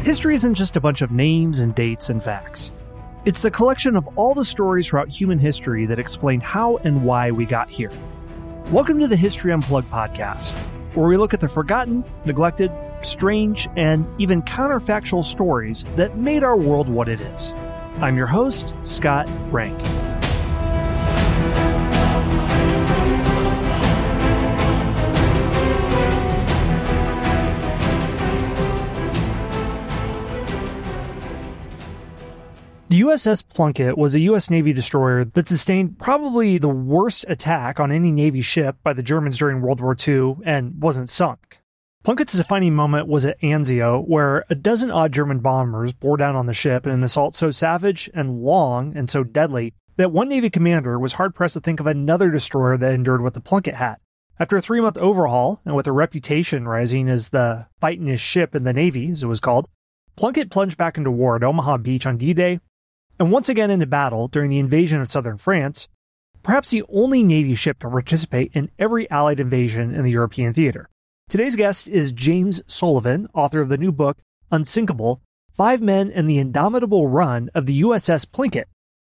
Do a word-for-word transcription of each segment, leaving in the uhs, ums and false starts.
History isn't just a bunch of names and dates and facts. It's the collection of all the stories throughout human history that explain how and why we got here. Welcome to the History Unplugged podcast, where we look at the forgotten, neglected, strange, and even counterfactual stories that made our world what it is. I'm your host, Scott Rank. The U S S Plunkett was a U S Navy destroyer that sustained probably the worst attack on any Navy ship by the Germans during World War Two and wasn't sunk. Plunkett's defining moment was at Anzio, where a dozen odd German bombers bore down on the ship in an assault so savage and long and so deadly that one Navy commander was hard-pressed to think of another destroyer that endured what the Plunkett had. After a three-month overhaul, and with a reputation rising as the fightingest ship in the Navy, as it was called, Plunkett plunged back into war at Omaha Beach on D-Day, and once again into battle during the invasion of southern France, perhaps the only Navy ship to participate in every Allied invasion in the European theater. Today's guest is James Sullivan, author of the new book, Unsinkable, Five Men and the Indomitable Run of the U S S Plunkett.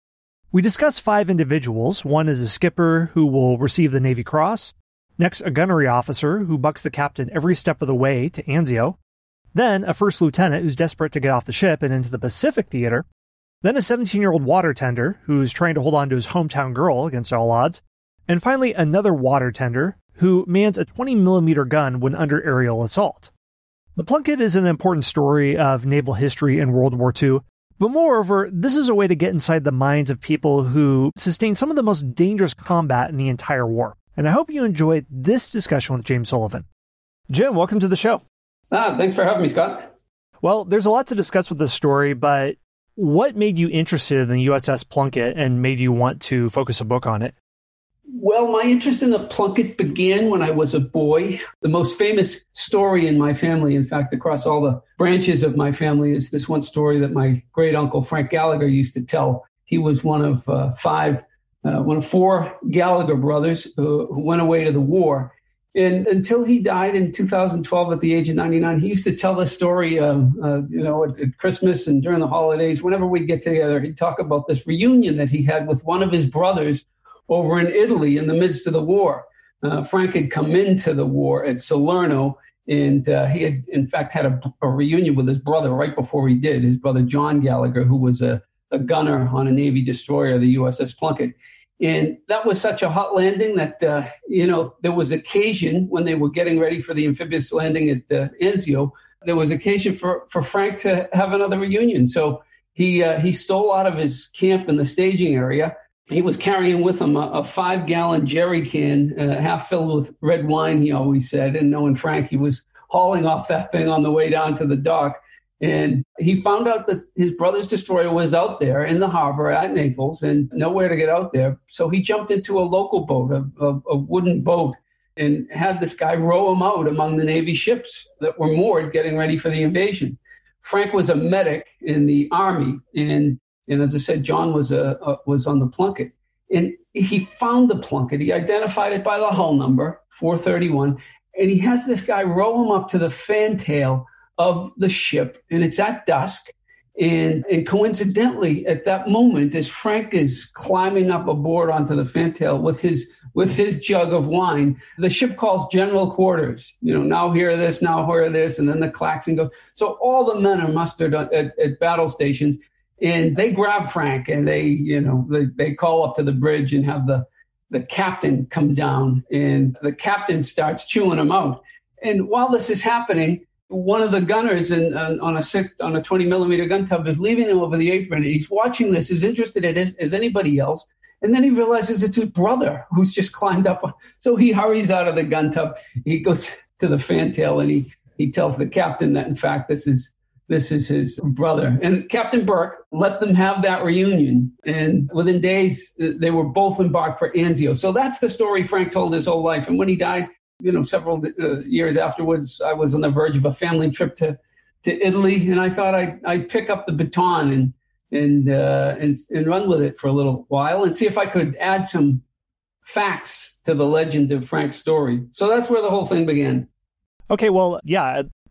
We discuss five individuals. One is a skipper who will receive the Navy Cross, next a gunnery officer who bucks the captain every step of the way to Anzio, then a first lieutenant who's desperate to get off the ship and into the Pacific theater, then a seventeen-year-old water tender who's trying to hold on to his hometown girl against all odds, and finally another water tender who mans a twenty millimeter gun when under aerial assault. The Plunkett is an important story of naval history in World War Two, but moreover, this is a way to get inside the minds of people who sustained some of the most dangerous combat in the entire war. And I hope you enjoyed this discussion with James Sullivan. Jim, welcome to the show. Ah, thanks for having me, Scott. Well, there's a lot to discuss with this story, but what made you interested in the U S S Plunkett and made you want to focus a book on it? Well, my interest in the Plunkett began when I was a boy. The most famous story in my family, in fact, across all the branches of my family, is this one story that my great uncle Frank Gallagher used to tell. He was one of uh, five, uh, one of four Gallagher brothers who, who went away to the war. And until he died in two thousand twelve at the age of ninety-nine, he used to tell this story, um, uh, you know, at, at Christmas and during the holidays. Whenever we'd get together, he'd talk about this reunion that he had with one of his brothers over in Italy in the midst of the war. Uh, Frank had come into the war at Salerno, and uh, he had, in fact, had a, a reunion with his brother right before he did, his brother John Gallagher, who was a, a gunner on a Navy destroyer, the U S S Plunkett. And that was such a hot landing that, uh, you know, there was occasion when they were getting ready for the amphibious landing at uh, Anzio, there was occasion for, for Frank to have another reunion. So he uh, he stole out of his camp in the staging area. He was carrying with him a, a five-gallon jerry can, uh, half filled with red wine, he always said. And knowing Frank, he was hauling off that thing on the way down to the dock. And he found out that his brother's destroyer was out there in the harbor at Naples and nowhere to get out there. So he jumped into a local boat, a, a, a wooden boat, and had this guy row him out among the Navy ships that were moored getting ready for the invasion. Frank was a medic in the Army. And, and as I said, John was, a, a, was on the Plunkett. And he found the Plunkett. He identified it by the hull number, four thirty-one. And he has this guy row him up to the fantail of the ship, and it's at dusk. And, and coincidentally, at that moment, as Frank is climbing up aboard onto the fantail with his with his jug of wine, the ship calls general quarters. You know, now hear this, now hear this, and then the klaxon goes. So all the men are mustered at, at battle stations, and they grab Frank, and they, you know, they, they call up to the bridge and have the the captain come down, and the captain starts chewing him out. And while this is happening, one of the gunners in, on, on a six, on a twenty millimeter gun tub is leaving him over the apron. He's watching this, as interested in it as, as anybody else. And then he realizes it's his brother who's just climbed up. So he hurries out of the gun tub. He goes to the fantail and he, he tells the captain that, in fact, this is this is his brother. And Captain Burke let them have that reunion. And within days, they were both embarked for Anzio. So that's the story Frank told his whole life. And when he died, you know, several uh, years afterwards, I was on the verge of a family trip to, to Italy, and I thought I'd, I'd pick up the baton and and, uh, and and run with it for a little while and see if I could add some facts to the legend of Frank's story. So that's where the whole thing began. Okay, well, yeah,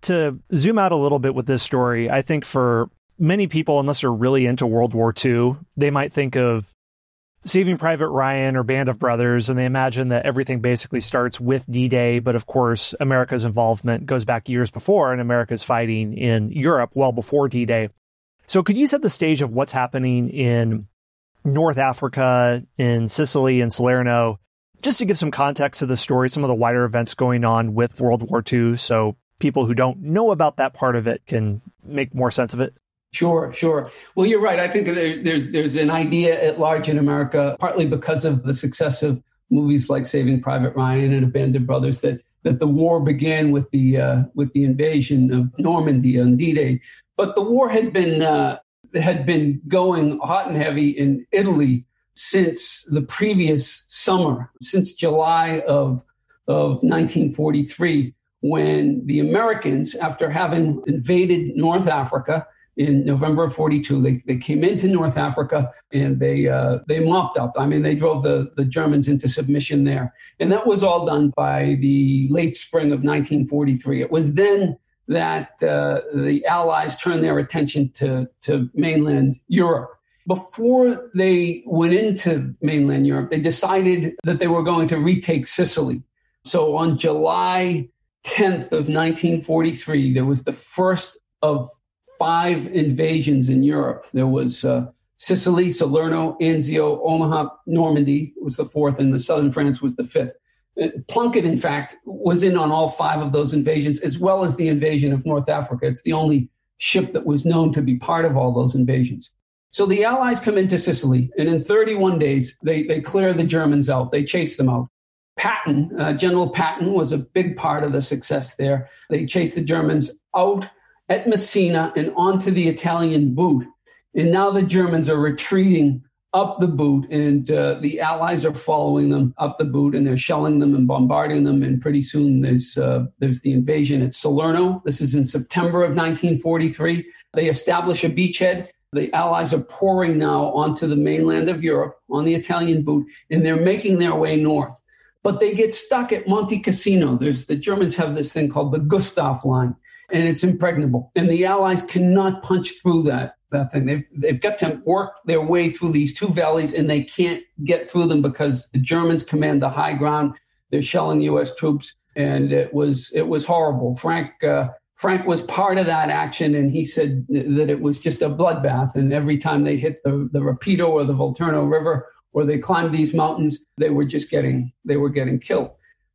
to zoom out a little bit with this story, I think for many people, unless they're really into World War Two, they might think of Saving Private Ryan or Band of Brothers, and they imagine that everything basically starts with D-Day. But of course, America's involvement goes back years before, and America's fighting in Europe well before D-Day. So could you set the stage of what's happening in North Africa, in Sicily and Salerno, just to give some context to the story, some of the wider events going on with World War Two, so people who don't know about that part of it can make more sense of it? Sure, sure. Well, you're right. I think there, there's there's an idea at large in America, partly because of the success of movies like Saving Private Ryan and A Band of Brothers, that that the war began with the uh, with the invasion of Normandy on D-Day. But the war had been uh, had been going hot and heavy in Italy since the previous summer, since July of of nineteen forty-three, when the Americans, after having invaded North Africa in November of forty-two, they, they came into North Africa and they uh, they mopped up. I mean, they drove the, the Germans into submission there. And that was all done by the late spring of nineteen forty-three. It was then that uh, the Allies turned their attention to, to mainland Europe. Before they went into mainland Europe, they decided that they were going to retake Sicily. So on July tenth of nineteen forty-three, there was the first of five invasions in Europe. There was uh, Sicily, Salerno, Anzio, Omaha, Normandy was the fourth, and the southern France was the fifth. Plunkett, in fact, was in on all five of those invasions, as well as the invasion of North Africa. It's the only ship that was known to be part of all those invasions. So the Allies come into Sicily, and in thirty-one days, they, they clear the Germans out. They chase them out. Patton, uh, General Patton, was a big part of the success there. They chased the Germans out at Messina and onto the Italian boot. And now the Germans are retreating up the boot, and uh, the Allies are following them up the boot, and they're shelling them and bombarding them. And pretty soon there's uh, there's the invasion at Salerno. This is in September of nineteen forty-three. They establish a beachhead. The Allies are pouring now onto the mainland of Europe on the Italian boot, and they're making their way north. But they get stuck at Monte Cassino. There's the Germans have this thing called the Gustav Line, and it's impregnable. And the Allies cannot punch through that, that thing. They've, they've got to work their way through these two valleys, and they can't get through them because the Germans command the high ground. They're shelling U S troops, and it was it was horrible. Frank uh, Frank was part of that action, and he said that it was just a bloodbath. And every time they hit the, the Rapido or the Volturno River, or they climbed these mountains, they were just getting they were getting killed.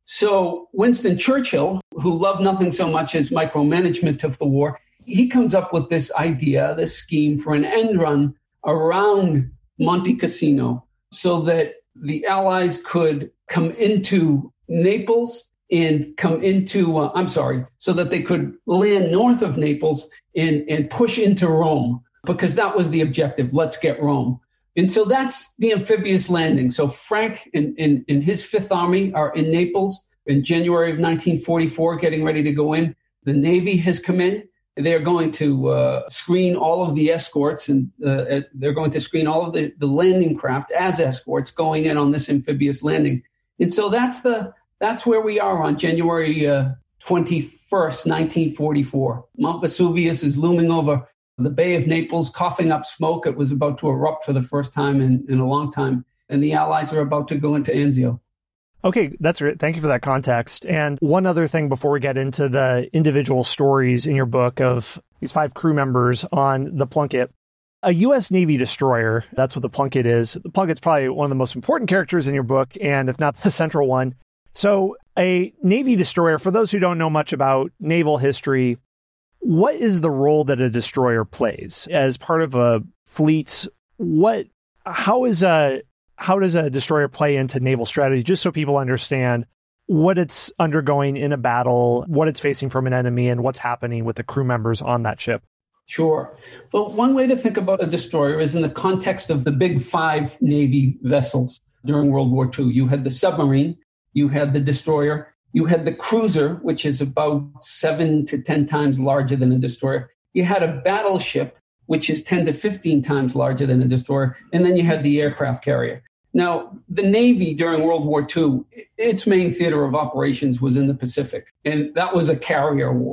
So Winston Churchill, who loved nothing so much as micromanagement of the war, he comes up with this idea, this scheme for an end run around Monte Cassino so that the Allies could come into Naples and come into, uh, I'm sorry, so that they could land north of Naples and, and push into Rome, because that was the objective. Let's get Rome. And so that's the amphibious landing. So Frank and, and, and his Fifth Army are in Naples in January of nineteen forty-four, getting ready to go in. The Navy has come in. They're going to uh, screen all of the escorts, and uh, they're going to screen all of the, the landing craft as escorts going in on this amphibious landing. And so that's the that's where we are on January uh, twenty-first, nineteen forty-four. Mount Vesuvius is looming over the Bay of Naples, coughing up smoke. It was about to erupt for the first time in, in a long time. And the Allies are about to go into Anzio. Okay, that's great. Thank you for that context. And one other thing before we get into the individual stories in your book of these five crew members on the Plunkett. A U S Navy destroyer, that's what the Plunkett is. The Plunkett's probably one of the most important characters in your book, and if not the central one. So a Navy destroyer, for those who don't know much about naval history, what is the role that a destroyer plays as part of a fleet? What, how is a, how does a destroyer play into naval strategy? Just so people understand what it's undergoing in a battle, what it's facing from an enemy, and what's happening with the crew members on that ship. Sure. Well, one way to think about a destroyer is in the context of the big five Navy vessels during World War Two. You had the submarine, you had the destroyer, you had the cruiser, which is about seven to ten times larger than a destroyer. You had a battleship, which is ten to fifteen times larger than a destroyer. And then you had the aircraft carrier. Now, the Navy during World War Two, its main theater of operations was in the Pacific. And that was a carrier war.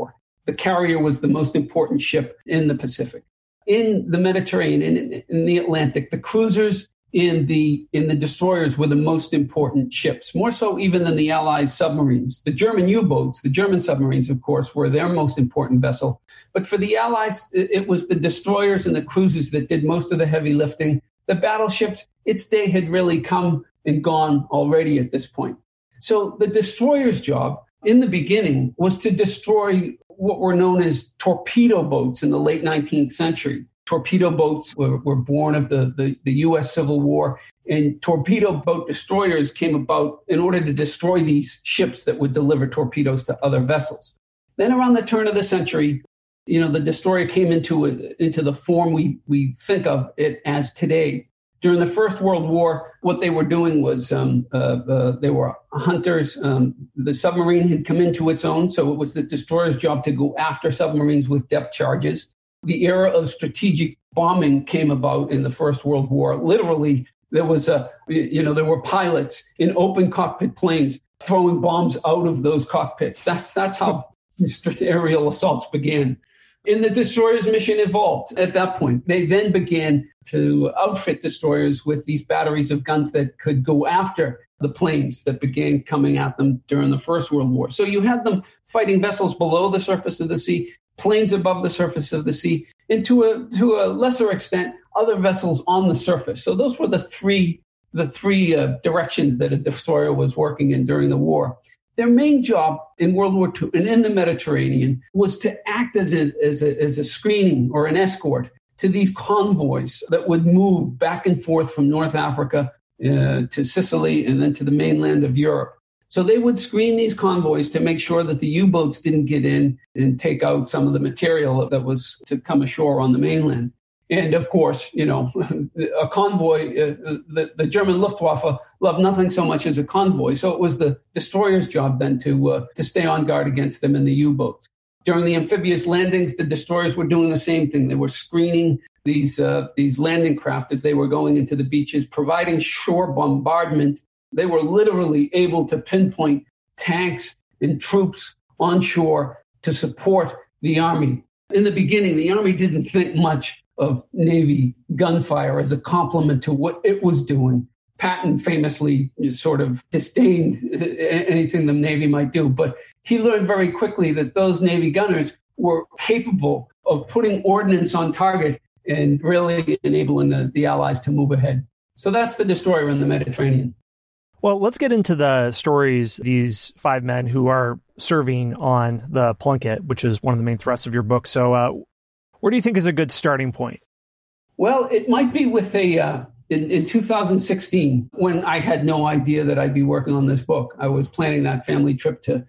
the carrier was the most important ship in the Pacific. In the Mediterranean, in, in the Atlantic, the cruisers and the, in the destroyers were the most important ships, more so even than the Allies' submarines. The German U-boats, the German submarines, of course, were their most important vessel. But for the Allies, it was the destroyers and the cruisers that did most of the heavy lifting. The battleships, its day had really come and gone already at this point. So the destroyer's job in the beginning was to destroy what were known as torpedo boats in the late nineteenth century. Torpedo boats were, were born of the, the, the U S Civil War, and torpedo boat destroyers came about in order to destroy these ships that would deliver torpedoes to other vessels. Then around the turn of the century, you know, the destroyer came into a, into the form we, we think of it as today. During the First World War, what they were doing was um, uh, uh, they were hunters. Um, the submarine had come into its own, so it was the destroyer's job to go after submarines with depth charges. The era of strategic bombing came about in the First World War. Literally, there was a, you know, there were pilots in open cockpit planes throwing bombs out of those cockpits. That's that's how aerial assaults began. And the destroyer's mission evolved at that point. They then began to outfit destroyers with these batteries of guns that could go after the planes that began coming at them during the First World War. So you had them fighting vessels below the surface of the sea, planes above the surface of the sea, and to a to a lesser extent, other vessels on the surface. So those were the three the three uh, directions that a destroyer was working in during the war. Their main job in World War Two and in the Mediterranean was to act as a, as a, as a screening or an escort to these convoys that would move back and forth from North Africa uh, to Sicily and then to the mainland of Europe. So they would screen these convoys to make sure that the U-boats didn't get in and take out some of the material that was to come ashore on the mainland. And of course, you know, a convoy, uh, the, the German Luftwaffe loved nothing so much as a convoy. So it was the destroyer's job then to uh, to stay on guard against them in the U-boats. During the amphibious landings, the destroyers were doing the same thing. They were screening these uh, these landing craft as they were going into the beaches, providing shore bombardment. They were literally able to pinpoint tanks and troops on shore to support the Army. In the beginning, the Army didn't think much of Navy gunfire as a complement to what it was doing. Patton famously sort of disdained anything the Navy might do, but he learned very quickly that those Navy gunners were capable of putting ordnance on target and really enabling the, the Allies to move ahead. So that's the destroyer in the Mediterranean. Well, let's get into the stories, these five men who are serving on the Plunkett, which is one of the main thrusts of your book. So uh, where do you think is a good starting point? Well, it might be with a, uh, in, in two thousand sixteen, when I had no idea that I'd be working on this book. I was planning that family trip to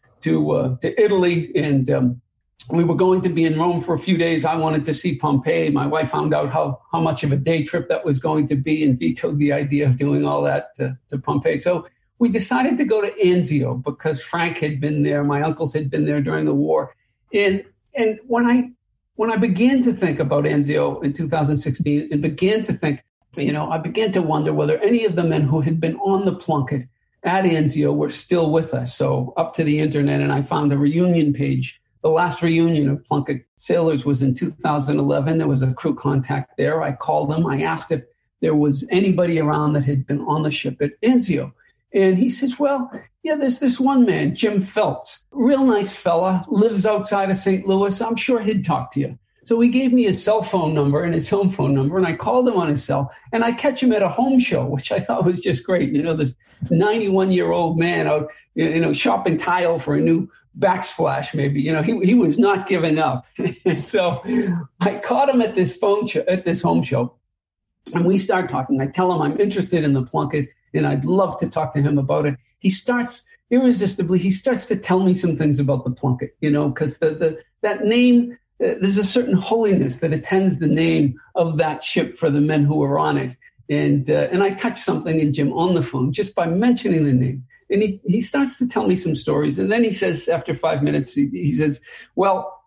to uh, to Italy, and um, we were going to be in Rome for a few days. I wanted to see Pompeii. My wife found out how, how much of a day trip that was going to be and vetoed the idea of doing all that to, to Pompeii. So we decided to go to Anzio because Frank had been there. My uncles had been there during the war. And and when I when I began to think about Anzio in two thousand sixteen and began to think, you know, I began to wonder whether any of the men who had been on the Plunkett at Anzio were still with us. So up to the internet, and I found a reunion page. The last reunion of Plunkett sailors was in two thousand eleven. There was a crew contact there. I called them. I asked if there was anybody around that had been on the ship at Anzio. And he says, well, yeah, there's this one man, Jim Feltz, real nice fella, lives outside of Saint Louis. I'm sure he'd talk to you. So he gave me his cell phone number and his home phone number, and I called him on his cell, and I catch him at a home show, which I thought was just great. You know, this ninety-one-year-old man out, you know, shopping tile for a new backsplash, maybe. You know, he he was not giving up. And so I caught him at this phone show, at this home show, and we start talking. I tell him I'm interested in the Plunkett, and I'd love to talk to him about it. He starts irresistibly. He starts to tell me some things about the Plunkett, you know, because the the that name. Uh, there's a certain holiness that attends the name of that ship for the men who were on it. And uh, and I touched something in Jim on the phone just by mentioning the name. And he, he starts to tell me some stories. And then he says, after five minutes, he, he says, well,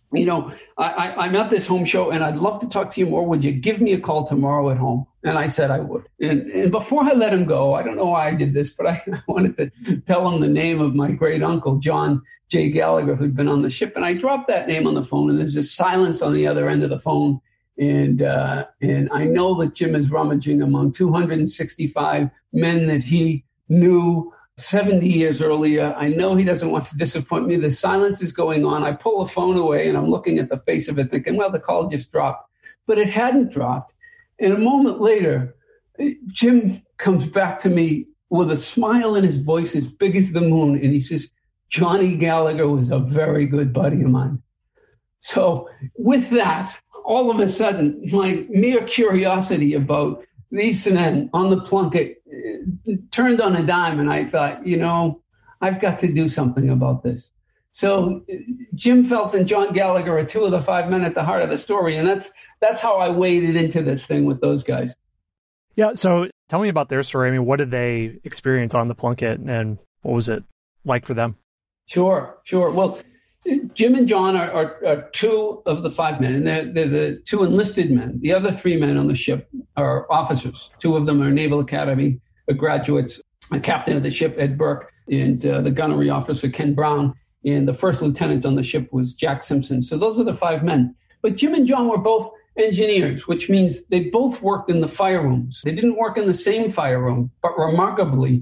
you know, I, I, I'm at this home show and I'd love to talk to you more. Would you give me a call tomorrow at home? And I said I would. And, and before I let him go, I don't know why I did this, but I, I wanted to tell him the name of my great uncle, John J. Gallagher, who'd been on the ship. And I dropped that name on the phone, and there's this silence on the other end of the phone. And uh, and I know that Jim is rummaging among two hundred sixty-five men that he knew seventy years earlier. I know he doesn't want to disappoint me. The silence is going on. I pull the phone away and I'm looking at the face of it thinking, well, the call just dropped. But it hadn't dropped. And a moment later, Jim comes back to me with a smile in his voice as big as the moon. And he says, Johnny Gallagher was a very good buddy of mine. So with that, all of a sudden, my mere curiosity about these men on the Plunkett turned on a dime, and I thought, you know, I've got to do something about this. So Jim Phelps and John Gallagher are two of the five men at the heart of the story, and that's that's how I waded into this thing with those guys. Yeah, so tell me about their story. I mean, what did they experience on the Plunkett, and what was it like for them? Sure, sure. Well, Jim and John are, are, are two of the five men, and they're, they're the two enlisted men. The other three men on the ship are officers. Two of them are Naval Academy graduates, a captain of the ship, Ed Burke, and uh, the gunnery officer, Ken Brown, and the first lieutenant on the ship was Jack Simpson. So those are the five men. But Jim and John were both engineers, which means they both worked in the fire rooms. They didn't work in the same fire room, but remarkably,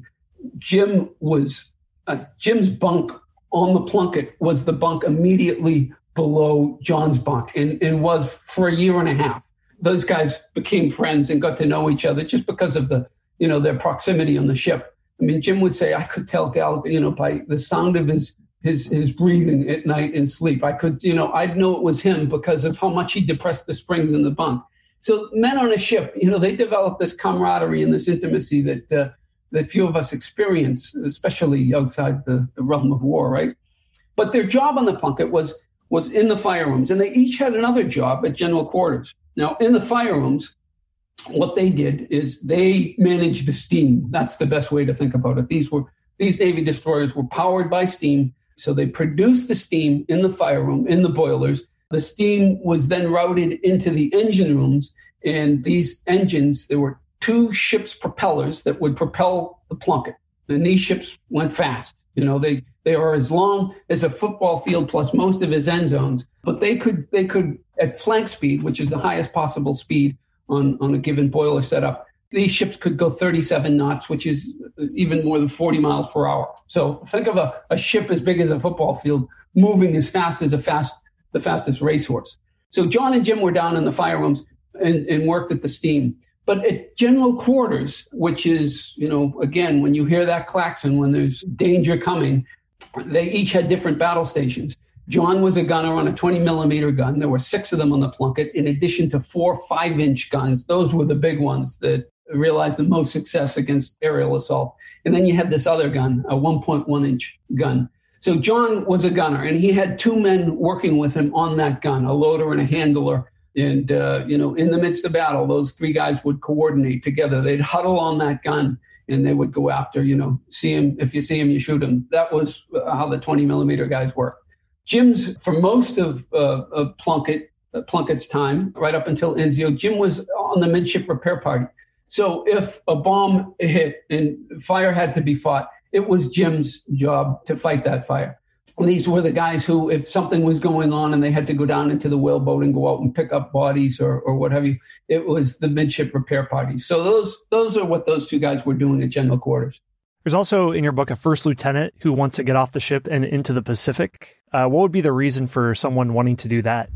Jim was uh, Jim's bunk on the Plunkett was the bunk immediately below John's bunk, and, and was for a year and a half. Those guys became friends and got to know each other just because of the, you know, their proximity on the ship. I mean, Jim would say, I could tell Gallagher, you know, by the sound of his his his breathing at night in sleep. I could, you know, I'd know it was him because of how much he depressed the springs in the bunk. So men on a ship, you know, they develop this camaraderie and this intimacy that uh, that few of us experience, especially outside the, the realm of war, right? But their job on the Plunkett was was in the fire rooms, and they each had another job at general quarters. Now, in the fire rooms, what they did is they managed the steam. That's the best way to think about it. These were these Navy destroyers were powered by steam, so they produced the steam in the fire room, in the boilers. The steam was then routed into the engine rooms, and these engines, there were two ships' propellers that would propel the Plunkett. And these ships went fast. You know, they they are as long as a football field plus most of his end zones, but they could they could at flank speed, which is the highest possible speed on, on a given boiler setup, these ships could go thirty-seven knots, which is even more than forty miles per hour. So think of a, a ship as big as a football field moving as fast as a fast the fastest racehorse. So John and Jim were down in the fire rooms and, and worked at the steam. But at general quarters, which is, you know, again, when you hear that klaxon, when there's danger coming, they each had different battle stations. John was a gunner on a twenty millimeter gun. There were six of them on the Plunkett, in addition to four five-inch guns. Those were the big ones that realized the most success against aerial assault. And then you had this other gun, a one point one inch gun. So John was a gunner, and he had two men working with him on that gun, a loader and a handler. And, uh, you know, in the midst of battle, those three guys would coordinate together. They'd huddle on that gun, and they would go after, you know, see him. If you see him, you shoot him. That was how the twenty millimeter guys worked. Jim's, for most of, uh, of Plunkett, uh, Plunkett's time, right up until Enzio, Jim was on the midship repair party. So if a bomb hit and fire had to be fought, it was Jim's job to fight that fire. These were the guys who, if something was going on and they had to go down into the whaleboat and go out and pick up bodies or, or what have you, it was the midship repair parties. So those those are what those two guys were doing at general quarters. There's also in your book a first lieutenant who wants to get off the ship and into the Pacific. Uh, what would be the reason for someone wanting to do that?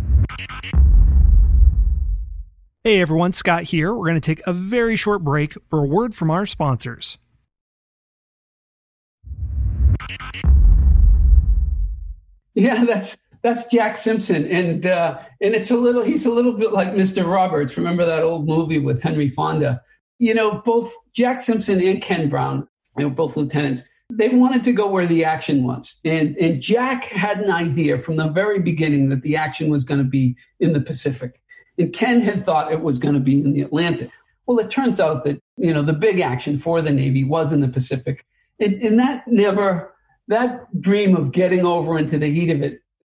Hey everyone, Scott here. We're going to take a very short break for a word from our sponsors. Yeah, that's that's Jack Simpson, and uh, and it's a little he's a little bit like Mister Roberts. Remember that old movie with Henry Fonda? You know, both Jack Simpson and Ken Brown, you know, both lieutenants, they wanted to go where the action was, and and Jack had an idea from the very beginning that the action was going to be in the Pacific, and Ken had thought it was going to be in the Atlantic. Well, it turns out that, you know, the big action for the Navy was in the Pacific, and, and that never. That dream of getting over into the heat of it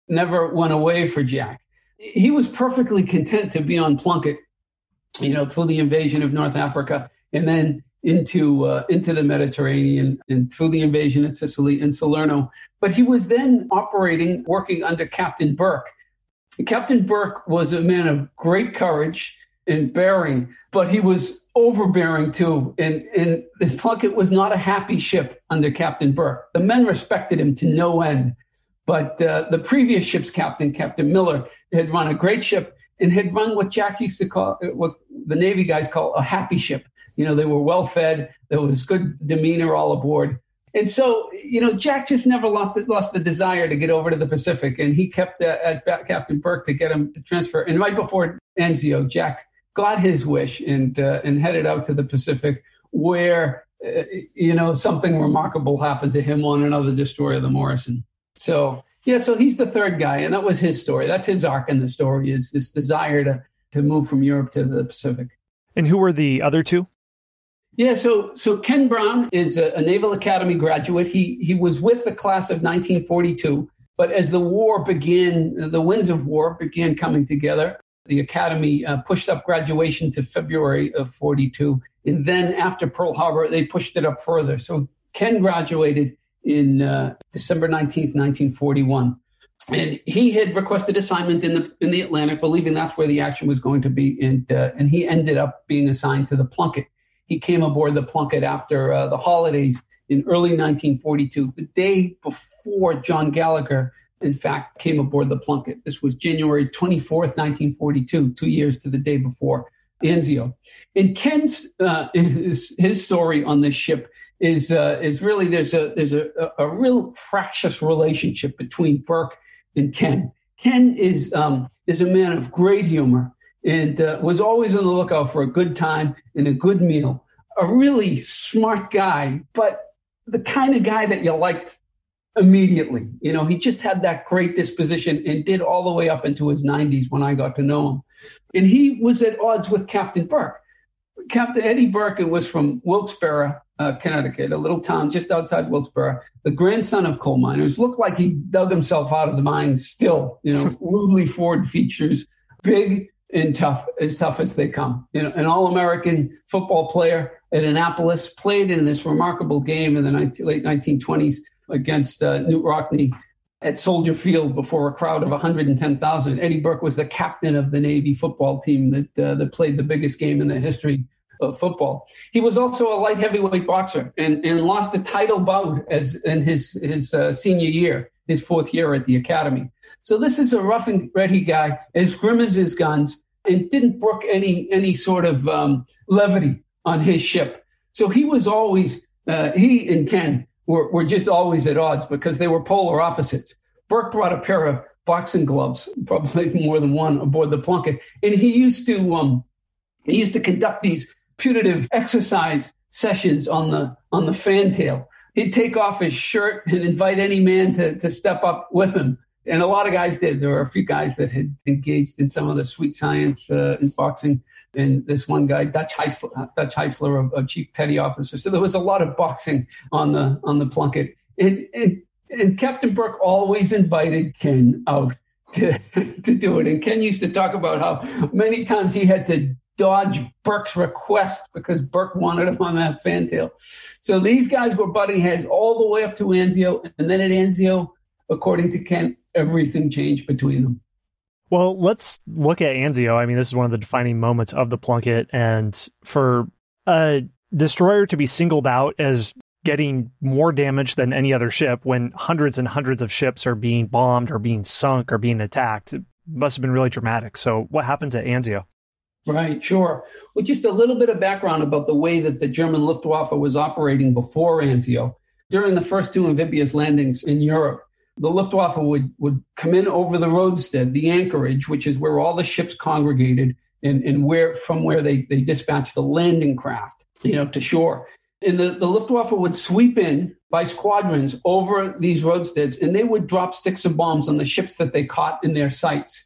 never went away for Jack. He was perfectly content to be on Plunkett, you know, through the invasion of North Africa and then into uh, into the Mediterranean and through the invasion of Sicily and Salerno. But he was then operating, working under Captain Burke. Captain Burke was a man of great courage and bearing, but he was overbearing too. And, and the Plunkett was not a happy ship under Captain Burke. The men respected him to no end. But uh, the previous ship's captain, Captain Miller, had run a great ship and had run what Jack used to call, what the Navy guys call a happy ship. You know, they were well fed. There was good demeanor all aboard. And so, you know, Jack just never lost, lost the desire to get over to the Pacific. And he kept uh, at Captain Burke to get him to transfer. And right before Anzio, Jack got his wish and uh, and headed out to the Pacific where, uh, you know, something remarkable happened to him on another destroyer, the Morrison. So, yeah, so he's the third guy, and that was his story. That's his arc in the story, is this desire to, to move from Europe to the Pacific. And who were the other two? Yeah, so so Ken Brown is a, a Naval Academy graduate. He he was with the class of nineteen forty-two, but as the war began, the winds of war began coming together, the Academy uh, pushed up graduation to February of forty-two, and then after Pearl Harbor, they pushed it up further. So Ken graduated in uh, December nineteenth, nineteen forty-one. And he had requested assignment in the in the Atlantic, believing that's where the action was going to be. And uh, and he ended up being assigned to the Plunkett. He came aboard the Plunkett after uh, the holidays in early nineteen forty-two, the day before John Gallagher, in fact, came aboard the Plunkett. This was January twenty-fourth, nineteen forty-two, two years to the day before Anzio. And Ken's uh, his, his story on this ship is uh, is really there's a there's a, a real fractious relationship between Burke and Ken. Ken is um, is a man of great humor and uh, was always on the lookout for a good time and a good meal. A really smart guy, but the kind of guy that you liked immediately. You know, he just had that great disposition and did all the way up into his nineties when I got to know him. And he was at odds with Captain Burke. Captain Eddie Burke was from Wilkes-Barre, uh, Connecticut, a little town just outside Wilkes-Barre, the grandson of coal miners. Looked like he dug himself out of the mines still, you know, rudely forward features, big and tough, as tough as they come. You know, an all-American football player at Annapolis, played in this remarkable game in the nineteen, late nineteen twenties against uh, Newt Rockne at Soldier Field before a crowd of one hundred ten thousand. Eddie Burke was the captain of the Navy football team that uh, that played the biggest game in the history of football. He was also a light heavyweight boxer and, and lost a title bout as in his his uh, senior year, his fourth year at the academy. So this is a rough and ready guy, as grim as his guns, and didn't brook any any sort of um, levity on his ship. So he was always uh, he and Ken were, were just always at odds because they were polar opposites. Burke brought a pair of boxing gloves, probably more than one, aboard the Plunkett, and he used to um, he used to conduct these putative exercise sessions on the on the fantail. He'd take off his shirt and invite any man to to step up with him, and a lot of guys did. There were a few guys that had engaged in some of the sweet science uh, in boxing. And this one guy, Dutch Heisler, Dutch Heisler, a, a chief petty officer. So there was a lot of boxing on the on the Plunkett. And, and, and Captain Burke always invited Ken out to, to do it. And Ken used to talk about how many times he had to dodge Burke's request because Burke wanted him on that fantail. So these guys were butting heads all the way up to Anzio. And then at Anzio, according to Ken, everything changed between them. Well, let's look at Anzio. I mean, this is one of the defining moments of the Plunkett, and for a destroyer to be singled out as getting more damage than any other ship when hundreds and hundreds of ships are being bombed or being sunk or being attacked, it must have been really dramatic. So what happens at Anzio? Right, sure. Well, just a little bit of background about the way that the German Luftwaffe was operating before Anzio. During the first two amphibious landings in Europe, the Luftwaffe would, would come in over the roadstead, the anchorage, which is where all the ships congregated and, and where from where they, they dispatched the landing craft, you know, to shore. And the, the Luftwaffe would sweep in by squadrons over these roadsteads, and they would drop sticks of bombs on the ships that they caught in their sights.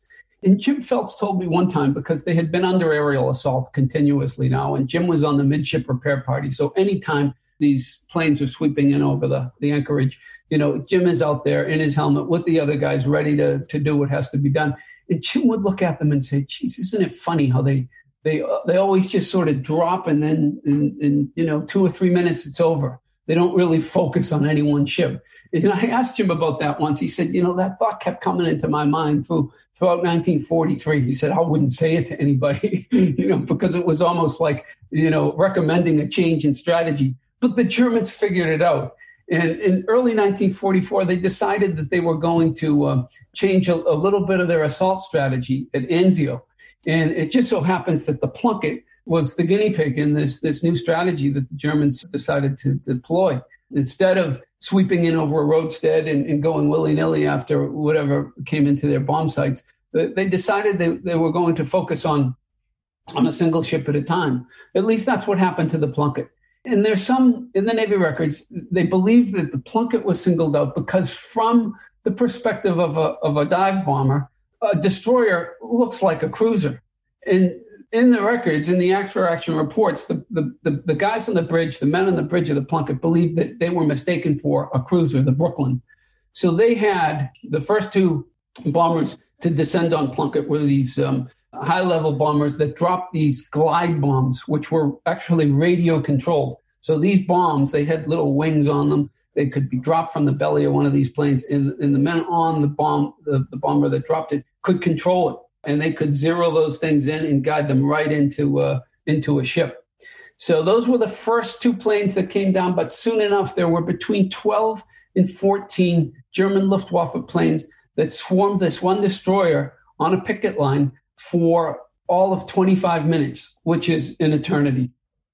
And Jim Phelps told me one time, because they had been under aerial assault continuously now, and Jim was on the midship repair party. So anytime these planes are sweeping in over the, the anchorage, you know, Jim is out there in his helmet with the other guys ready to, to do what has to be done. And Jim would look at them and say, geez, isn't it funny how they they they always just sort of drop, and then in, in you know, two or three minutes, it's over. They don't really focus on any one ship. And I asked Jim about that once. He said, you know, that thought kept coming into my mind through, throughout nineteen forty-three. He said, I wouldn't say it to anybody, you know, because it was almost like, you know, recommending a change in strategy. But the Germans figured it out. And in early nineteen forty-four, they decided that they were going to um, change a, a little bit of their assault strategy at Anzio. And it just so happens that the Plunkett was the guinea pig in this, this new strategy that the Germans decided to deploy. Instead of sweeping in over a roadstead and, and going willy-nilly after whatever came into their bomb sites, they decided they, they were going to focus on, on a single ship at a time. At least that's what happened to the Plunkett. And there's some, in the Navy records, they believe that the Plunkett was singled out because from the perspective of a, of a dive bomber, a destroyer looks like a cruiser. And in the records, in the Acts for Action reports, the, the, the, the guys on the bridge, the men on the bridge of the Plunkett, believed that they were mistaken for a cruiser, the Brooklyn. So they had the first two bombers to descend on Plunkett were these um, high-level bombers that dropped these glide bombs, which were actually radio-controlled. So these bombs, they had little wings on them. They could be dropped from the belly of one of these planes, and, and the men on the bomb, the, the bomber that dropped it, could control it. And they could zero those things in and guide them right into uh, into a ship. So those were the first two planes that came down. But soon enough, there were between twelve and fourteen German Luftwaffe planes that swarmed this one destroyer on a picket line for all of twenty-five minutes, which is an eternity.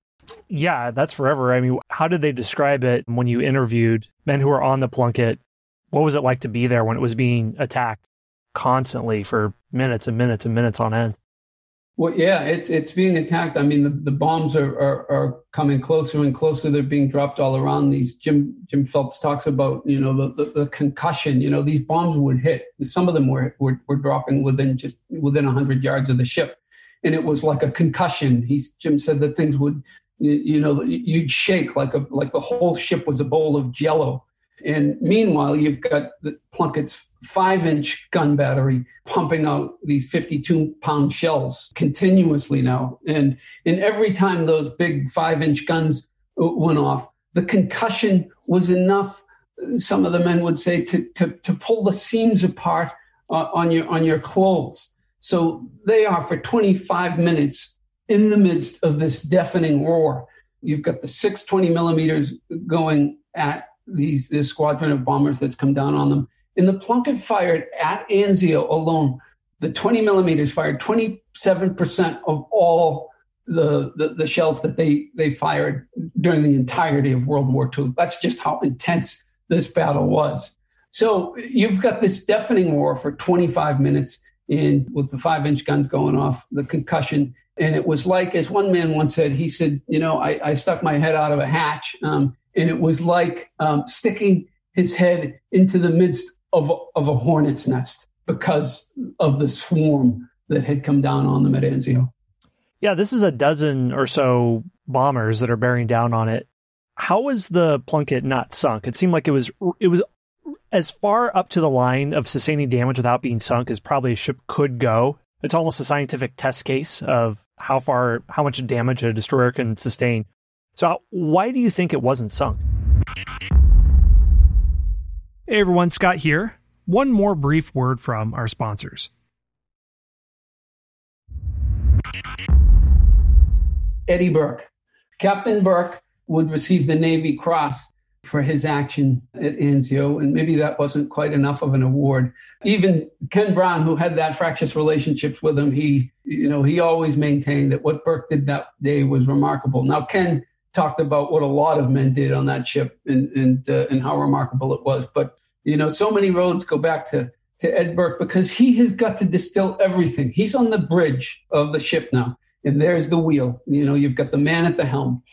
Yeah, that's forever. I mean, how did they describe it when you interviewed men who were on the Plunkett? What was it like to be there when it was being attacked constantly for minutes and minutes and minutes on end? Well, yeah, it's it's being attacked. I mean, the, the bombs are, are are coming closer and closer. They're being dropped all around. These Jim Jim Phelps talks about, you know, the, the, the concussion. You know, these bombs would hit. Some of them were were, were dropping within just within a hundred yards of the ship, and it was like a concussion. He's Jim said that things would, you, you know, you'd shake like a like the whole ship was a bowl of Jello. And meanwhile, you've got the Plunkett's five-inch gun battery pumping out these fifty-two pound shells continuously now. And, and every time those big five-inch guns went off, the concussion was enough, some of the men would say, to, to, to pull the seams apart uh, on your on your clothes. So they are for twenty-five minutes in the midst of this deafening roar. You've got the six twenty millimeters going at these this squadron of bombers that's come down on them. And the Plunkett fired at Anzio alone. The twenty millimeters fired twenty-seven percent of all the, the, the shells that they, they fired during the entirety of World War Two. That's just how intense this battle was. So you've got this deafening roar for twenty-five minutes, and with the five-inch guns going off, the concussion. And it was like, as one man once said, he said, you know, I, I stuck my head out of a hatch, um, and it was like um, sticking his head into the midst of a, of a hornet's nest because of the swarm that had come down on them at Anzio. Yeah, this is a dozen or so bombers that are bearing down on it. How was the Plunkett not sunk? It seemed like it was it was as far up to the line of sustaining damage without being sunk as probably a ship could go. It's almost a scientific test case of how far, how much damage a destroyer can sustain. So why do you think it wasn't sunk? Hey everyone, Scott here. One more brief word from our sponsors. Eddie Burke. Captain Burke would receive the Navy Cross for his action at Anzio, and maybe that wasn't quite enough of an award. Even Ken Brown, who had that fractious relationships with him, he, you know, he always maintained that what Burke did that day was remarkable. Now, Ken talked about what a lot of men did on that ship and and, uh, and how remarkable it was. But, you know, so many roads go back to, to Ed Burke because he has got to distill everything. He's on the bridge of the ship now, and there's the wheel. You know, you've got the man at the helm.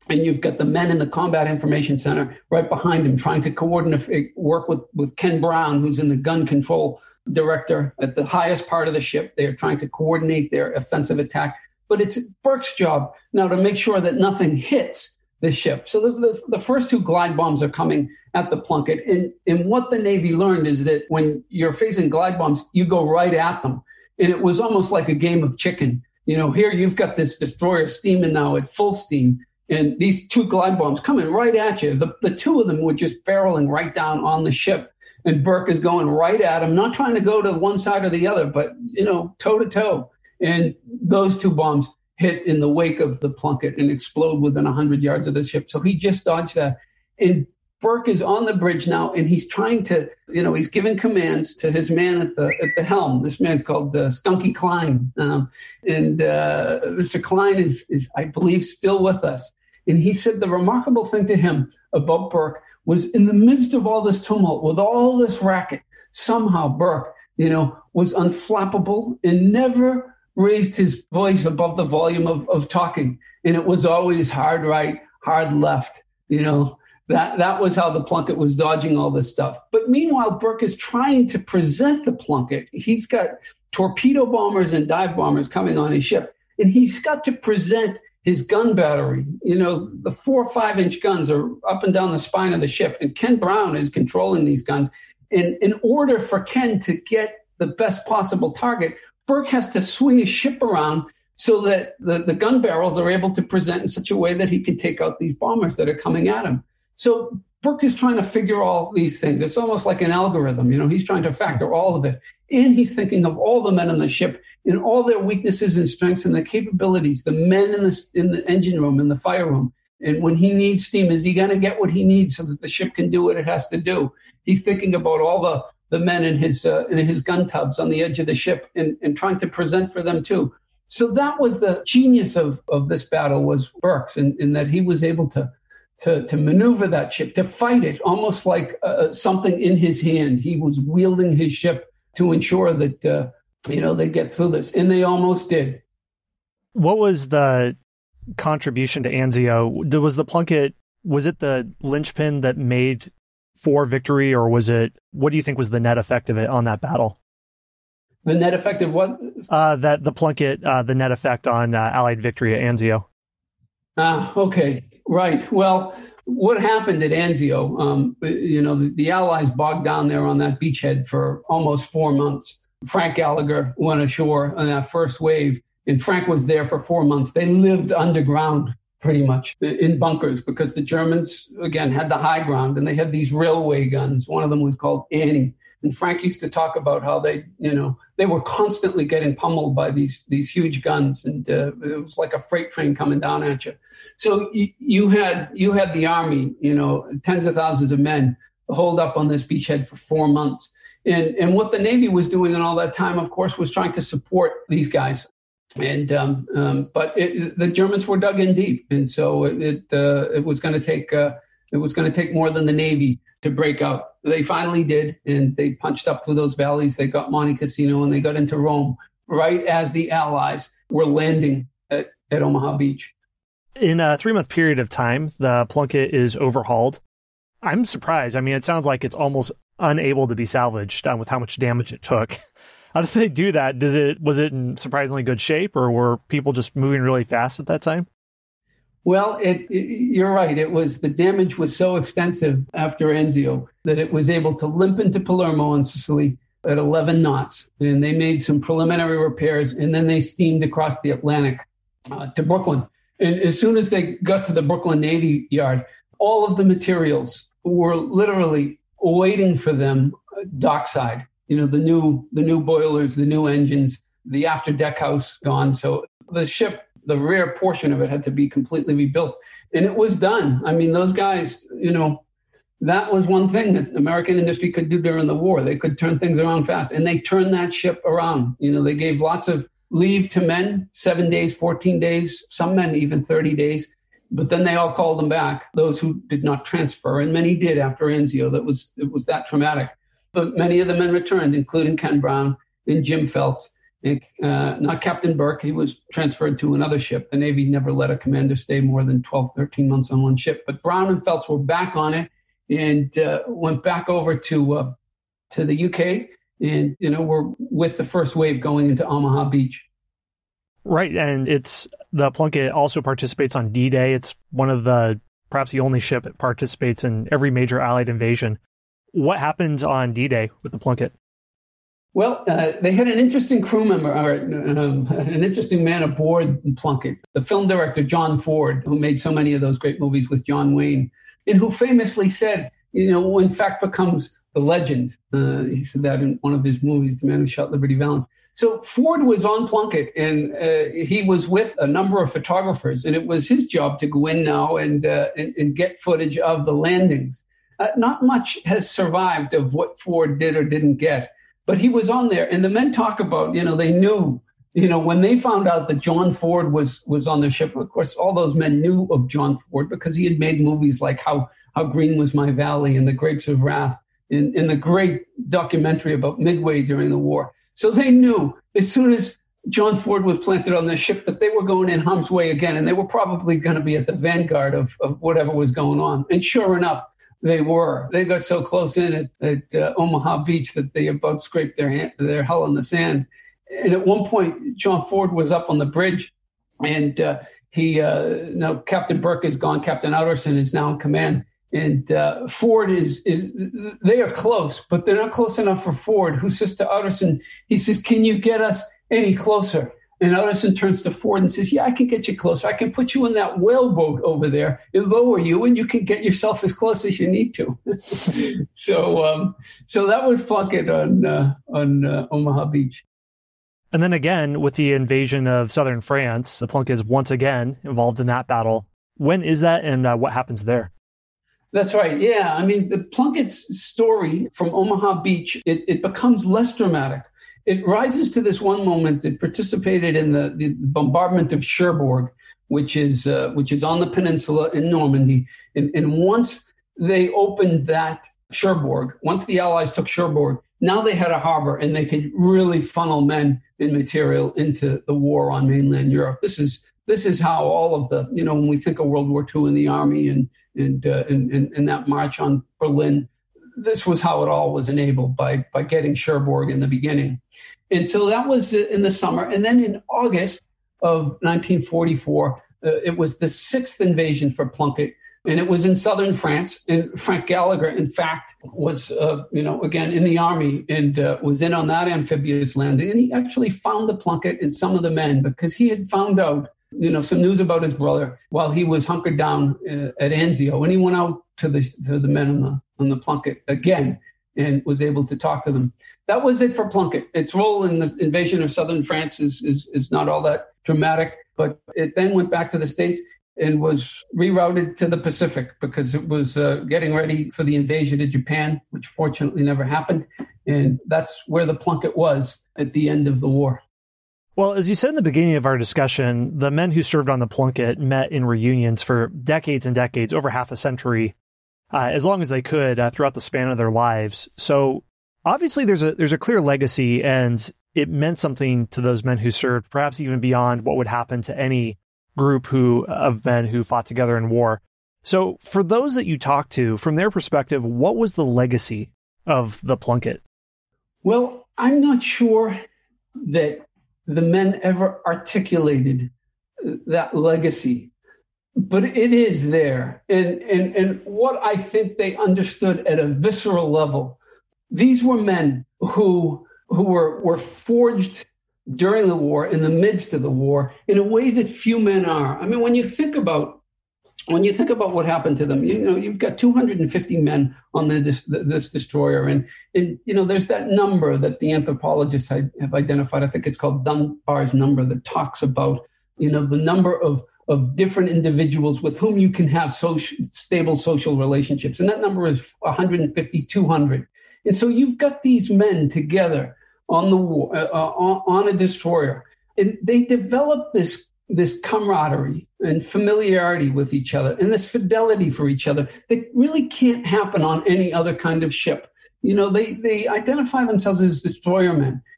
And you've got the men in the Combat Information Center right behind him trying to coordinate, work with, with Ken Brown, who's in the gun control director at the highest part of the ship. They're trying to coordinate their offensive attack. But it's Burke's job now to make sure that nothing hits the ship. So the, the, the first two glide bombs are coming at the Plunkett. And, and what the Navy learned is that when you're facing glide bombs, you go right at them. And it was almost like a game of chicken. You know, here you've got this destroyer steaming now at full steam. And these two glide bombs coming right at you. The, the two of them were just barreling right down on the ship. And Burke is going right at him, not trying to go to one side or the other, but, you know, toe to toe. And those two bombs hit in the wake of the Plunkett and explode within one hundred yards of the ship. So he just dodged that. And Burke is on the bridge now, and he's trying to, you know, he's giving commands to his man at the at the helm. This man's called uh, Skunky Klein. Um, and uh, Mister Klein is, is, I believe, still with us. And he said the remarkable thing to him about Burke was in the midst of all this tumult, with all this racket, somehow Burke, you know, was unflappable and never raised his voice above the volume of, of talking. And it was always hard right, hard left. You know, that, that was how the Plunkett was dodging all this stuff. But meanwhile, Burke is trying to present the Plunkett. He's got torpedo bombers and dive bombers coming on his ship. And he's got to present his gun battery. You know, the four or five inch guns are up and down the spine of the ship. And Ken Brown is controlling these guns. And in order for Ken to get the best possible target, Burke has to swing his ship around so that the, the gun barrels are able to present in such a way that he can take out these bombers that are coming at him. So Burke is trying to figure all these things. It's almost like an algorithm. You know, he's trying to factor all of it. And he's thinking of all the men on the ship and all their weaknesses and strengths and the capabilities, the men in the, in the engine room, in the fire room. And when he needs steam, is he going to get what he needs so that the ship can do what it has to do? He's thinking about all the, the men in his uh, in his gun tubs on the edge of the ship and, and trying to present for them too. So that was the genius of, of this battle, was Burke's, in, in that he was able to, to, to maneuver that ship, to fight it almost like uh, something in his hand. He was wielding his ship to ensure that, uh, you know, they get through this. And they almost did. What was the contribution to Anzio? Was the Plunkett, was it the linchpin that made for victory, or was it, what do you think was the net effect of it on that battle? The net effect of what? Uh, that the Plunkett, uh, the net effect on uh, Allied victory at Anzio. Ah, okay. Right. Well, what happened at Anzio, um, you know, the, the Allies bogged down there on that beachhead for almost four months. Frank Gallagher went ashore on that first wave, and Frank was there for four months. They lived underground pretty much in bunkers because the Germans, again, had the high ground, and they had these railway guns. One of them was called Annie. And Frank used to talk about how they, you know, they were constantly getting pummeled by these these huge guns, and uh, it was like a freight train coming down at you. So you, you had you had the army, you know, tens of thousands of men holed up on this beachhead for four months. And and what the Navy was doing in all that time, of course, was trying to support these guys. And um, um, but it, the Germans were dug in deep, and so it it, uh, it was going to take uh, it was going to take more than the Navy to break out. They finally did, and they punched up through those valleys. They got Monte Cassino, and they got into Rome right as the Allies were landing at, at Omaha Beach. In a three-month period of time, the Plunkett is overhauled. I'm surprised. I mean, it sounds like it's almost unable to be salvaged uh, with how much damage it took. How did they do that? Does it was it in surprisingly good shape, or were people just moving really fast at that time? Well, it, it, you're right. It was the damage was so extensive after Anzio that it was able to limp into Palermo in Sicily at eleven knots. And they made some preliminary repairs, and then they steamed across the Atlantic uh, to Brooklyn. And as soon as they got to the Brooklyn Navy Yard, all of the materials were literally waiting for them dockside. You know, the new the new boilers, the new engines, the after deck house gone. So the ship, the rear portion of it had to be completely rebuilt. And it was done. I mean, those guys, you know, that was one thing that American industry could do during the war. They could turn things around fast. And they turned that ship around. You know, they gave lots of leave to men, seven days, fourteen days, some men even thirty days. But then they all called them back, those who did not transfer. And many did after Anzio. That was, it was that traumatic. But many of the men returned, including Ken Brown and Jim Phelps. and uh, not Captain Burke. He was transferred to another ship. The Navy never let a commander stay more than twelve, thirteen months on one ship. But Brown and Phelps were back on it and uh, went back over to uh, to the U K. And, you know, we're with the first wave going into Omaha Beach. Right. And it's the Plunkett also participates on D-Day. It's one of the perhaps the only ship that participates in every major Allied invasion. What happened on D-Day with the Plunkett? Well, uh, they had an interesting crew member, or um, an interesting man aboard the Plunkett, the film director John Ford, who made so many of those great movies with John Wayne, and who famously said, you know, who in fact becomes the legend. Uh, he said that in one of his movies, The Man Who Shot Liberty Valance. So Ford was on Plunkett, and uh, he was with a number of photographers, and it was his job to go in now and uh, and, and get footage of the landings. Uh, not much has survived of what Ford did or didn't get, but he was on there. And the men talk about, you know, they knew, you know, when they found out that John Ford was was on the ship. Of course, all those men knew of John Ford because he had made movies like How How Green Was My Valley and The Grapes of Wrath, in, in the great documentary about Midway during the war. So they knew as soon as John Ford was planted on the ship that they were going in harm's way again, and they were probably going to be at the vanguard of, of whatever was going on. And sure enough, they were. They got so close in at, at uh, Omaha Beach that they about scraped their hand, their hull in the sand. And at one point, John Ford was up on the bridge, and uh, he, uh, now Captain Burke is gone. Captain Outerson is now in command. And uh, Ford is, is, they are close, but they're not close enough for Ford, who says to Outerson, he says, can you get us any closer? And Outerson turns to Ford and says, yeah, I can get you closer. I can put you in that whaleboat over there and lower you, and you can get yourself as close as you need to. so um, so that was Plunkett on, uh, on uh, Omaha Beach. And then again, with the invasion of southern France, the Plunkett is once again involved in that battle. When is that, and uh, what happens there? That's right. Yeah. I mean, the Plunkett's story from Omaha Beach, it, it becomes less dramatic. It rises to this one moment. It participated in the, the bombardment of Cherbourg, which is uh, which is on the peninsula in Normandy. And, and once they opened that Cherbourg, once the Allies took Cherbourg, now they had a harbor and they could really funnel men and material into the war on mainland Europe. This is This is how all of the, you know, when we think of World War Two and the Army and and, uh, and and and that march on Berlin, this was how it all was enabled by by getting Cherbourg in the beginning. And so that was in the summer. And then in August of nineteen forty-four, uh, it was the sixth invasion for Plunkett. And it was in southern France. And Frank Gallagher, in fact, was, uh, you know, again, in the Army and uh, was in on that amphibious landing. And he actually found the Plunkett and some of the men because he had found out, you know, some news about his brother while he was hunkered down uh, at Anzio. And he went out to the to the men on the on the Plunkett again and was able to talk to them. That was it for Plunkett. Its role in the invasion of southern France is is, is not all that dramatic, but it then went back to the States and was rerouted to the Pacific because it was uh, getting ready for the invasion of Japan, which fortunately never happened. And that's where the Plunkett was at the end of the war. Well, as you said in the beginning of our discussion, the men who served on the Plunkett met in reunions for decades and decades, over half a century, uh, as long as they could uh, throughout the span of their lives. So obviously there's a there's a clear legacy, and it meant something to those men who served, perhaps even beyond what would happen to any group who of men who fought together in war. So for those that you talked to, from their perspective, what was the legacy of the Plunkett? Well, I'm not sure that the men ever articulated that legacy, but it is there. And, and, and what I think they understood at a visceral level, these were men who, who were, were forged during the war, in the midst of the war, in a way that few men are. I mean, when you think about when you think about what happened to them, you know, you've got two hundred fifty men on the, this, this destroyer, and and you know, there's that number that the anthropologists have identified. I think it's called Dunbar's number, that talks about, you know, the number of of different individuals with whom you can have social, stable social relationships, and that number is one hundred fifty, two hundred. And so you've got these men together on the war, uh, on, on a destroyer, and they develop this this camaraderie and familiarity with each other and this fidelity for each other that really can't happen on any other kind of ship. You know, they they identify themselves as destroyer men,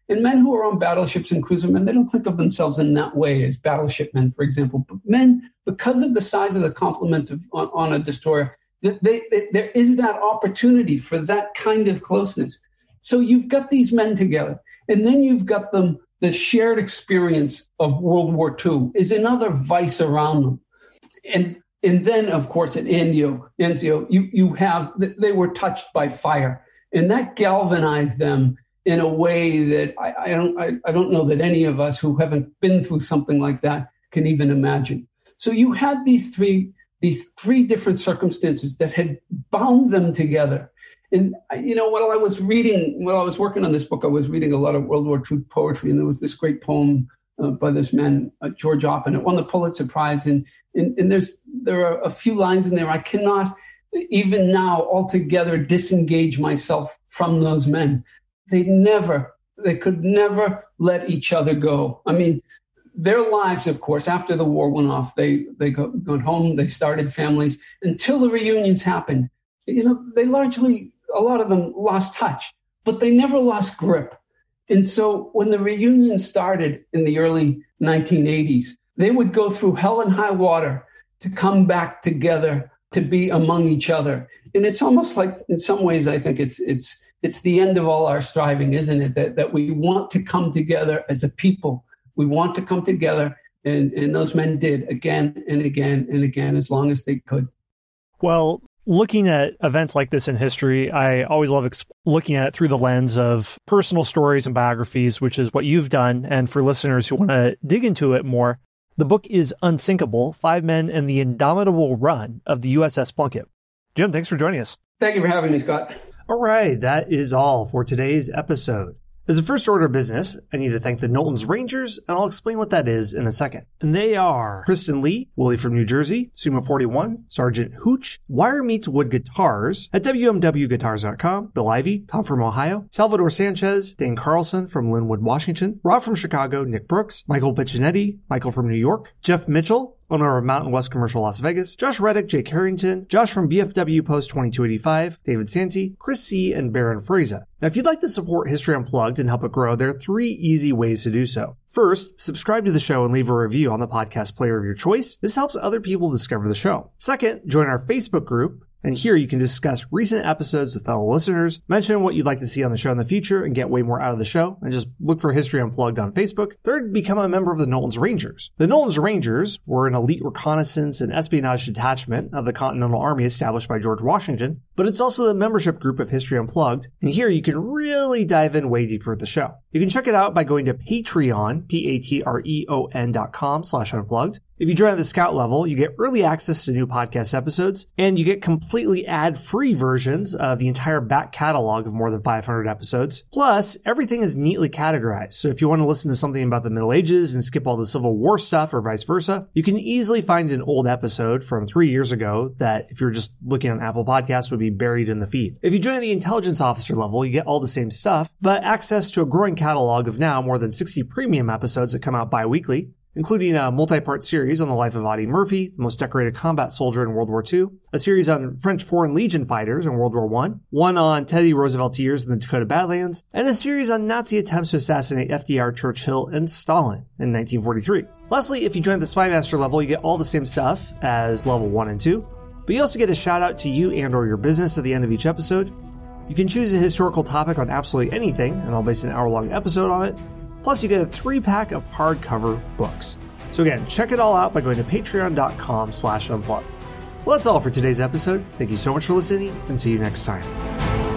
And men who are on battleships and cruiser men, they don't think of themselves in that way as battleship men, for example. But men, because of the size of the complement of, on, on a destroyer, they, they, there is that opportunity for that kind of closeness. So you've got these men together, and then you've got them, the shared experience of World War Two is another vice around them. And and then, of course, at Anzio, Anzio you, you have, they were touched by fire, and that galvanized them in a way that I, I don't I, I don't know that any of us who haven't been through something like that can even imagine. So you had these three these three different circumstances that had bound them together. And, you know, while I was reading, while I was working on this book, I was reading a lot of World War Two poetry, and there was this great poem uh, by this man, uh, George Oppen. It won the Pulitzer Prize, and, and and there's there are a few lines in there I cannot even now altogether disengage myself from those men. They never, they could never let each other go. I mean, their lives, of course, after the war went off, they they got, got home, they started families until the reunions happened. You know, they largely, a lot of them lost touch, but they never lost grip. And so when the reunion started in the early nineteen eighties, they would go through hell and high water to come back together, to be among each other. And it's almost like, in some ways, I think it's it's it's the end of all our striving, isn't it? That that we want to come together as a people. We want to come together, and, and those men did again and again and again, as long as they could. Well, looking at events like this in history, I always love exp- looking at it through the lens of personal stories and biographies, which is what you've done. And for listeners who want to dig into it more, the book is Unsinkable, Five Men and the Indomitable Run of the U S S Plunkett. Jim, thanks for joining us. Thank you for having me, Scott. All right, that is all for today's episode. As a first order of business, I need to thank the Knowlton's Rangers, and I'll explain what that is in a second. And they are Kristen Lee, Willie from New Jersey, Suma forty-one, Sergeant Hooch, Wire Meets Wood Guitars at W M W guitars dot com, Bill Ivy, Tom from Ohio, Salvador Sanchez, Dan Carlson from Linwood, Washington, Rob from Chicago, Nick Brooks, Michael Piccinetti, Michael from New York, Jeff Mitchell, owner of Mountain West Commercial Las Vegas, Josh Reddick, Jake Harrington, Josh from B F W Post twenty-two eighty-five, David Santi, Chris C., and Baron Fraza. Now, if you'd like to support History Unplugged and help it grow, there are three easy ways to do so. First, subscribe to the show and leave a review on the podcast player of your choice. This helps other people discover the show. Second, join our Facebook group. And here you can discuss recent episodes with fellow listeners, mention what you'd like to see on the show in the future, and get way more out of the show, and just look for History Unplugged on Facebook. Third, become a member of the Knowlton's Rangers. The Knowlton's Rangers were an elite reconnaissance and espionage detachment of the Continental Army established by George Washington, but it's also the membership group of History Unplugged, and here you can really dive in way deeper with the show. You can check it out by going to Patreon, P-A-T-R-E-O-N dot com slash unplugged. If you join at the Scout level, you get early access to new podcast episodes, and you get completely ad-free versions of the entire back catalog of more than five hundred episodes. Plus, everything is neatly categorized, so if you want to listen to something about the Middle Ages and skip all the Civil War stuff or vice versa, you can easily find an old episode from three years ago that, if you're just looking on Apple Podcasts, would be buried in the feed. If you join at the Intelligence Officer level, you get all the same stuff, but access to a growing catalog of now more than sixty premium episodes that come out bi-weekly, including a multi-part series on the life of Audie Murphy, the most decorated combat soldier in World War Two, a series on French Foreign Legion fighters in World War One, one on Teddy Roosevelt's years in the Dakota Badlands, and a series on Nazi attempts to assassinate F D R, Churchill, and Stalin in nineteen forty-three. Lastly, if you join at the Spymaster level, you get all the same stuff as level one and two, but you also get a shout out to you and or your business at the end of each episode. You can choose a historical topic on absolutely anything, and I'll base an hour-long episode on it. Plus, you get a three-pack of hardcover books. So again, check it all out by going to patreon dot com slash unplugged. Well, that's all for today's episode. Thank you so much for listening, and see you next time.